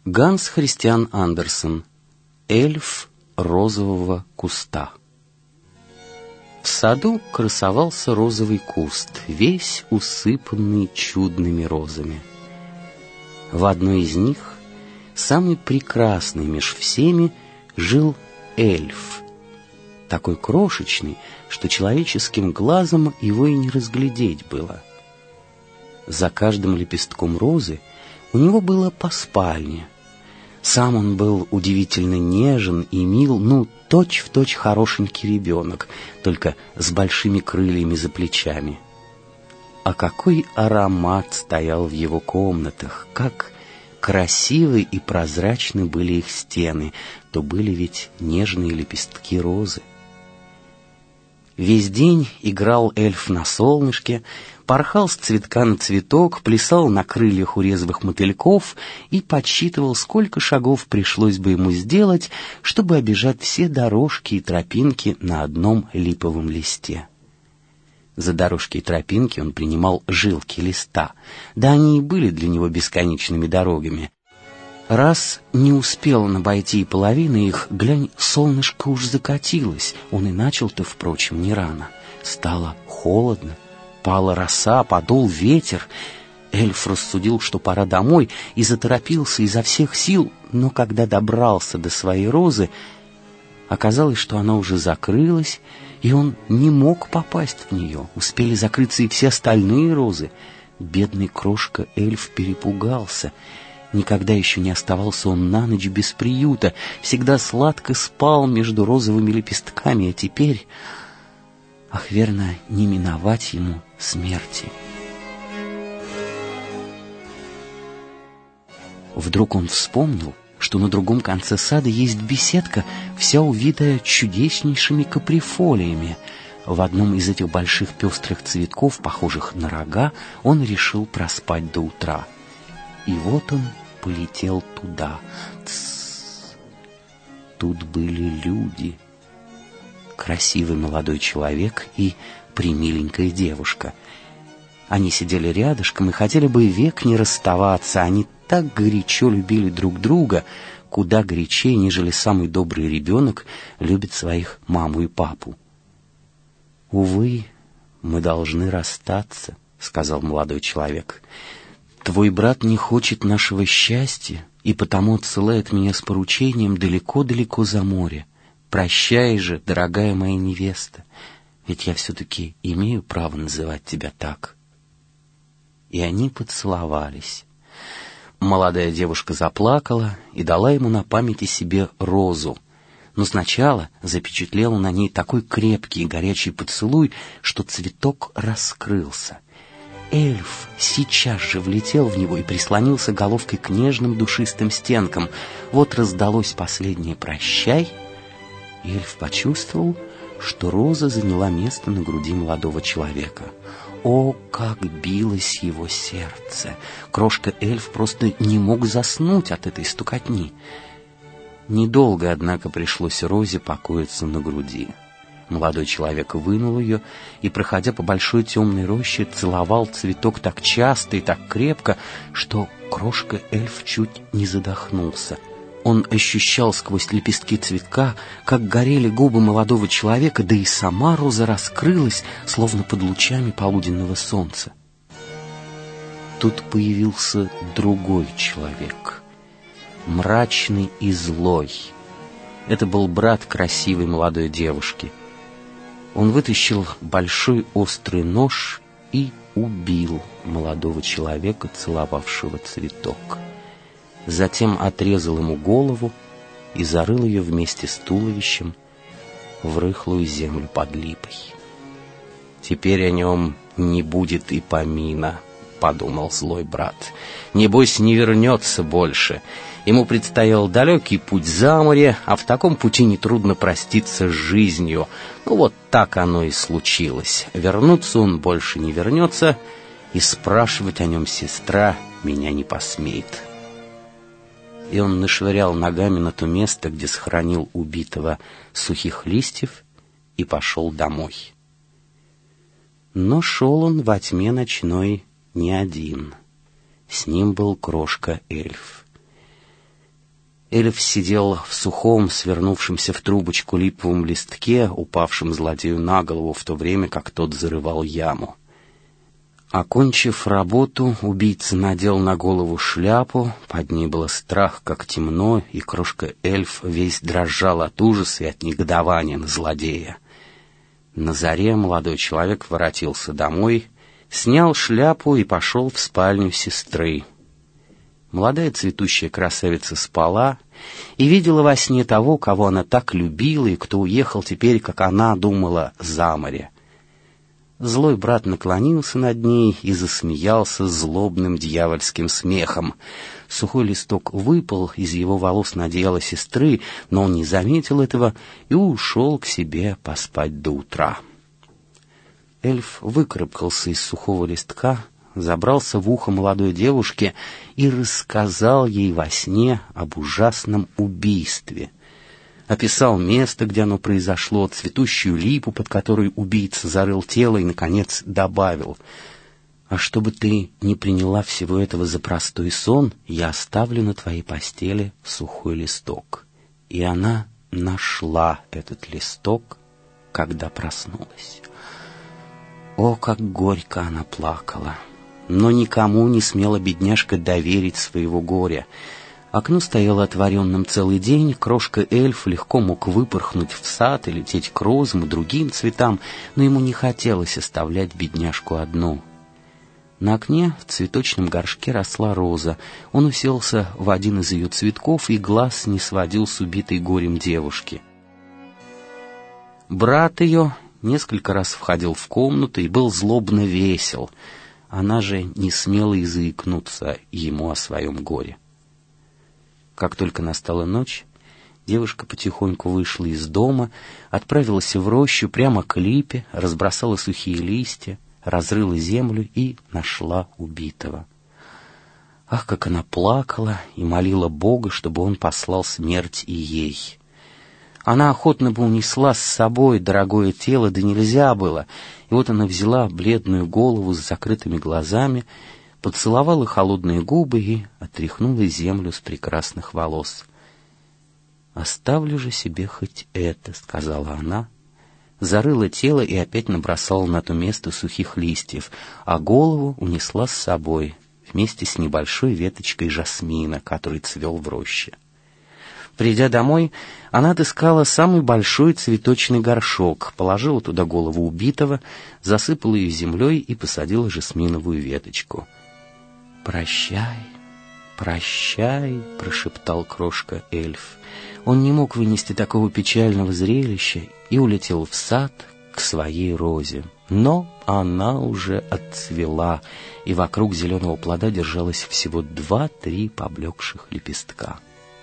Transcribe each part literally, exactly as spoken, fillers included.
Ганс Христиан Андерсен. Эльф розового куста. В саду красовался розовый куст, весь усыпанный чудными розами. В одной из них, самый прекрасный меж всеми, жил эльф, такой крошечный, что человеческим глазом его и не разглядеть было. За каждым лепестком розы у него было по спальне. Сам он был удивительно нежен и мил, ну, точь-в-точь хорошенький ребенок, только с большими крыльями за плечами. А какой аромат стоял в его комнатах, как красивы и прозрачны были их стены, то были ведь нежные лепестки розы. Весь день играл эльф на солнышке, порхал с цветка на цветок, плясал на крыльях у резвых мотыльков и подсчитывал, сколько шагов пришлось бы ему сделать, чтобы обежать все дорожки и тропинки на одном липовом листе. За дорожки и тропинки он принимал жилки листа, да они и были для него бесконечными дорогами. Раз не успел он обойти и половины их, глянь, солнышко уж закатилось. Он и начал-то, впрочем, не рано. Стало холодно, пала роса, подул ветер. Эльф рассудил, что пора домой, и заторопился изо всех сил, но когда добрался до своей розы, оказалось, что она уже закрылась, и он не мог попасть в нее. Успели закрыться и все остальные розы. Бедный крошка-эльф перепугался. Никогда еще не оставался он на ночь без приюта, всегда сладко спал между розовыми лепестками, а теперь, ах, верно, не миновать ему смерти. Вдруг он вспомнил, что на другом конце сада есть беседка, вся увитая чудеснейшими каприфолиями. В одном из этих больших пестрых цветков, похожих на рога, он решил проспать до утра. И вот он полетел туда. Тссс. Тут были люди. Красивый молодой человек и премиленькая девушка. Они сидели рядышком и хотели бы век не расставаться. Они так горячо любили друг друга, куда горячее, нежели самый добрый ребенок любит своих маму и папу. «Увы, мы должны расстаться», — сказал молодой человек. «Твой брат не хочет нашего счастья и потому отсылает меня с поручением далеко-далеко за море. Прощай же, дорогая моя невеста, ведь я все-таки имею право называть тебя так». И они поцеловались. Молодая девушка заплакала и дала ему на память о себе розу. Но сначала запечатлела на ней такой крепкий и горячий поцелуй, что цветок раскрылся. Эльф сейчас же влетел в него и прислонился головкой к нежным душистым стенкам. Вот раздалось последнее «прощай», и эльф почувствовал, что роза заняла место на груди молодого человека. О, как билось его сердце! Крошка-эльф просто не мог заснуть от этой стукотни. Недолго, однако, пришлось розе покоиться на груди. Молодой человек вынул ее и, проходя по большой темной роще, целовал цветок так часто и так крепко, что крошка-эльф чуть не задохнулся. Он ощущал сквозь лепестки цветка, как горели губы молодого человека, да и сама роза раскрылась, словно под лучами полуденного солнца. Тут появился другой человек, мрачный и злой. Это был брат красивой молодой девушки. Он вытащил большой острый нож и убил молодого человека, целовавшего цветок. Затем отрезал ему голову и зарыл ее вместе с туловищем в рыхлую землю под липой. «Теперь о нем не будет и помина», — подумал злой брат. «Небось, не вернется больше. Ему предстоял далекий путь за море, а в таком пути нетрудно проститься с жизнью. Ну вот так оно и случилось. Вернуться он больше не вернется, и спрашивать о нем сестра меня не посмеет». И он нашвырял ногами на то место, где схоронил убитого, сухих листьев, и пошел домой. Но шел он во тьме ночной не один. С ним был крошка-эльф. Эльф сидел в сухом, свернувшемся в трубочку липовом листке, упавшем злодею на голову, в то время как тот зарывал яму. Окончив работу, убийца надел на голову шляпу, под ней было страх, как темно, и крошка-эльф весь дрожал от ужаса и от негодования на злодея. На заре молодой человек воротился домой, снял шляпу и пошел в спальню сестры. Молодая цветущая красавица спала и видела во сне того, кого она так любила и кто уехал теперь, как она думала, за море. Злой брат наклонился над ней и засмеялся злобным дьявольским смехом. Сухой листок выпал из его волос на одеяло сестры, но он не заметил этого и ушел к себе поспать до утра. Эльф выкарабкался из сухого листка, забрался в ухо молодой девушке и рассказал ей во сне об ужасном убийстве. Описал место, где оно произошло, цветущую липу, под которой убийца зарыл тело, и, наконец, добавил: «А чтобы ты не приняла всего этого за простой сон, я оставлю на твоей постели сухой листок». И она нашла этот листок, когда проснулась. О, как горько она плакала! Но никому не смела бедняжка доверить своего горя. Окно стояло отворенным целый день, крошка-эльф легко мог выпорхнуть в сад и лететь к розам и другим цветам, но ему не хотелось оставлять бедняжку одну. На окне в цветочном горшке росла роза. Он уселся в один из ее цветков и глаз не сводил с убитой горем девушки. Брат ее несколько раз входил в комнату и был злобно весел. Она же не смела и заикнуться ему о своем горе. Как только настала ночь, девушка потихоньку вышла из дома, отправилась в рощу прямо к липе, разбросала сухие листья, разрыла землю и нашла убитого. Ах, как она плакала и молила Бога, чтобы он послал смерть и ей. Она охотно бы унесла с собой дорогое тело, да нельзя было, и вот она взяла бледную голову с закрытыми глазами, поцеловала холодные губы и отряхнула землю с прекрасных волос. «Оставлю же себе хоть это», — сказала она, зарыла тело и опять набросала на то место сухих листьев, а голову унесла с собой вместе с небольшой веточкой жасмина, который цвел в роще. Придя домой, она отыскала самый большой цветочный горшок, положила туда голову убитого, засыпала ее землей и посадила жасминовую веточку. «Прощай, прощай», — прошептал крошка-эльф. Он не мог вынести такого печального зрелища и улетел в сад к своей розе. Но она уже отцвела, и вокруг зеленого плода держалось всего два-три поблекших лепестка.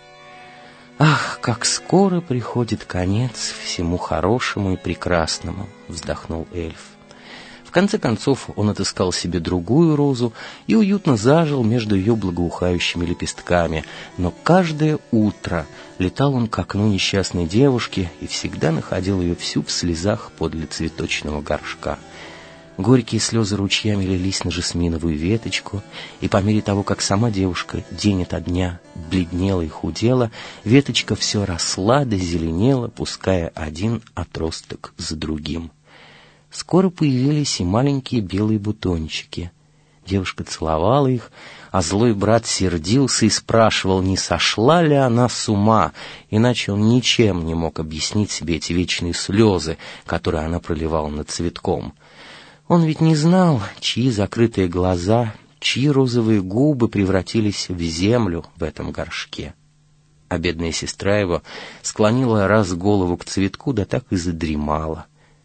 «Ах, как скоро приходит конец всему хорошему и прекрасному!» — вздохнул эльф. В конце концов он отыскал себе другую розу и уютно зажил между ее благоухающими лепестками, но каждое утро летал он к окну несчастной девушки и всегда находил ее всю в слезах подле цветочного горшка. Горькие слезы ручьями лились на жасминовую веточку, и по мере того, как сама девушка день ото дня бледнела и худела, веточка все росла да зеленела, пуская один отросток за другим. Скоро появились и маленькие белые бутончики. Девушка целовала их, а злой брат сердился и спрашивал, не сошла ли она с ума, иначе он ничем не мог объяснить себе эти вечные слезы, которые она проливала над цветком. Он ведь не знал, чьи закрытые глаза, чьи розовые губы превратились в землю в этом горшке. А бедная сестра его склонила раз голову к цветку, да так и задремала.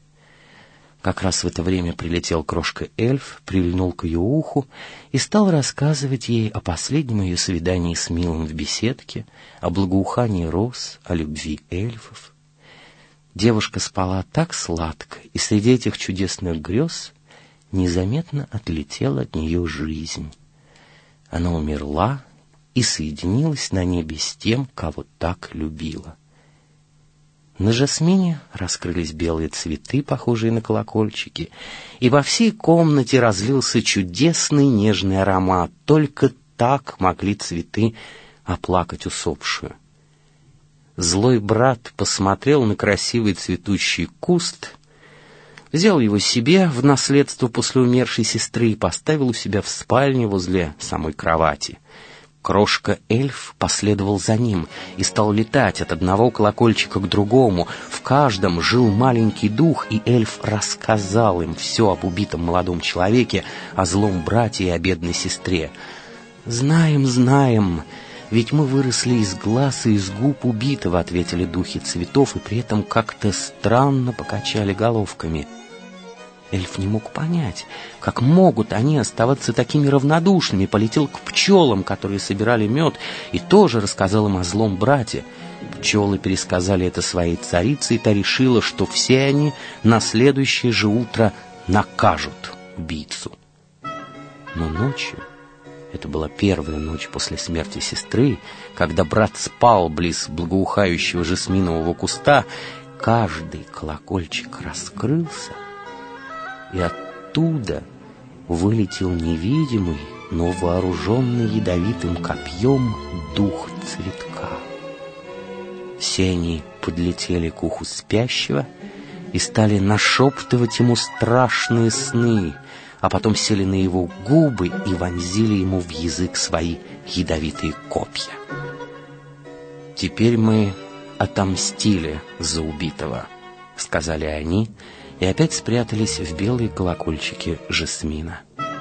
Как раз в это время прилетел крошка-эльф, прильнул к ее уху и стал рассказывать ей о последнем ее свидании с милым в беседке, о благоухании роз, о любви эльфов. Девушка спала так сладко, и среди этих чудесных грез незаметно отлетела от нее жизнь. Она умерла и соединилась на небе с тем, кого так любила. На жасмине раскрылись белые цветы, похожие на колокольчики, и во всей комнате разлился чудесный нежный аромат. Только так могли цветы оплакать усопшую. злой брат посмотрел на красивый цветущий куст, взял его себе в наследство после умершей сестры и поставил у себя в спальне возле самой кровати. Крошка-эльф последовал за ним и стал летать от одного колокольчика к другому. В каждом жил маленький дух, и эльф рассказал им все об убитом молодом человеке, о злом брате и о бедной сестре. «Знаем, знаем, ведь мы выросли из глаз и из губ убитого», — ответили духи цветов, и при этом как-то странно покачали головками. Эльф не мог понять, как могут они оставаться такими равнодушными, полетел к пчелам, которые собирали мед, и тоже рассказал им о злом брате. Пчелы пересказали это своей царице, и та решила, что все они на следующее же утро накажут убийцу. Но ночью, это была первая ночь после смерти сестры, когда брат спал близ благоухающего жасминового куста, каждый колокольчик раскрылся, и оттуда вылетел невидимый, но вооруженный ядовитым копьем дух цветка. Все они подлетели к уху спящего и стали нашептывать ему страшные сны, а потом сели на его губы и вонзили ему в язык свои ядовитые копья. «Теперь мы отомстили за убитого», — сказали они, и опять спрятались в белые колокольчики жасмина.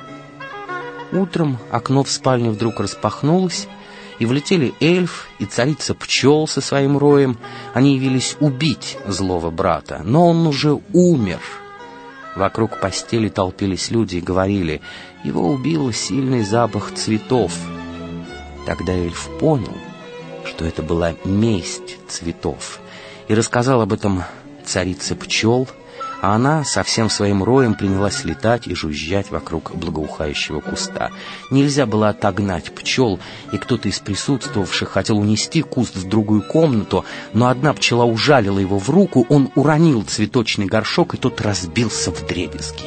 Утром окно в спальне вдруг распахнулось, и влетели эльф и царица пчел со своим роем. Они явились убить злого брата, но он уже умер. Вокруг постели толпились люди и говорили: его убил сильный запах цветов. Тогда эльф понял, что это была месть цветов, и рассказал об этом царице пчел, а она со всем своим роем принялась летать и жужжать вокруг благоухающего куста. Нельзя было отогнать пчел, и кто-то из присутствовавших хотел унести куст в другую комнату, но одна пчела ужалила его в руку, он уронил цветочный горшок, и тот разбился вдребезги.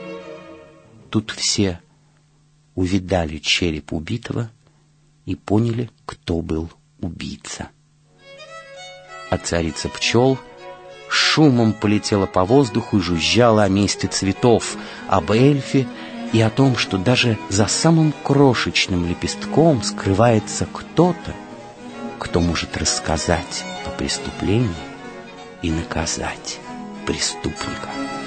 Тут все увидали череп убитого и поняли, кто был убийца. А царица пчел шумом полетела по воздуху и жужжала о месте цветов, об эльфе и о том, что даже за самым крошечным лепестком скрывается кто-то, кто может рассказать о преступлении и наказать преступника.